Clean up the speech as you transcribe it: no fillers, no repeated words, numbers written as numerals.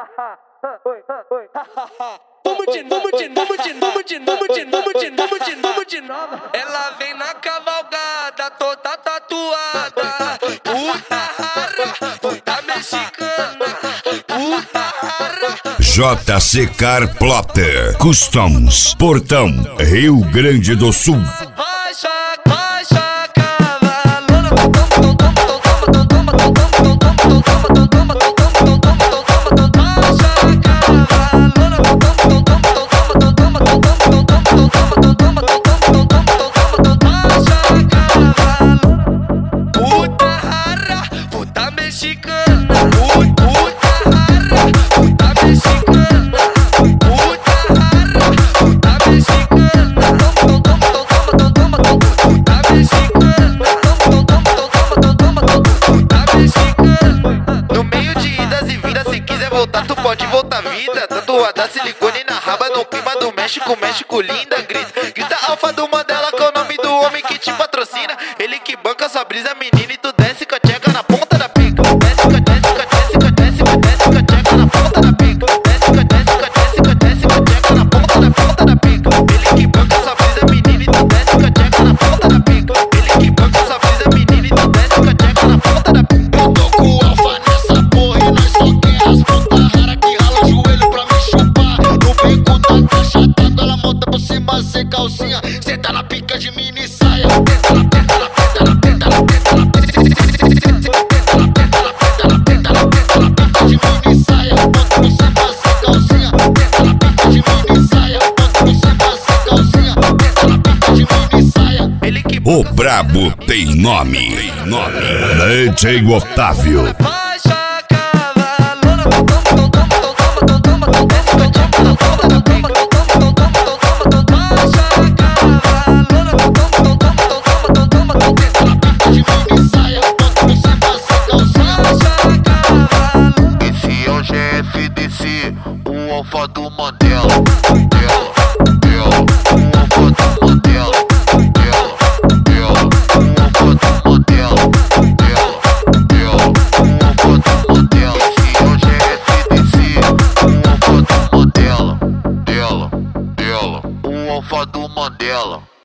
Vamos de novo. Ela vem na cavalgada, toda tatuada. Puta rara, puta mexicana. Puta rara. JC Car Plotter Customs, Portão, Rio Grande do Sul. No meio de idas e vindas, se quiser voltar, tu pode voltar vida. Tatuada silicone na raba, no clima do México, México linda. Grita alfa do Mandela, que é o nome do homem que te patrocina. Ele que banca sua brisa, menina, e tu desce com a tcheca na ponta da pica. Desce com a tcheca na ponta da pica. Desce com a tcheca na ponta da pica. Ele que banca sua brisa, menina, e tu desce com a tcheca na ponta da pica. Ele que banca sua brisa, menina, e tu desce com a tcheca na ponta da pica. Eu tô com o alfa nessa porra e nós só quer as putas rara que rala o joelho pra me chupar. No bico da caixa d'água, ela monta por cima sem calcinha. Senta na pica de mini saia. Tenta na pica de mini saia. Monta por cima sem calcinha. Tenta na pica de mini saia. Monta por cima sem calcinha. Tenta na pica de mini saia. Ele que O brabo tem nome. DJ Otávio. Esse é o GFDC, o alfa do Mandela.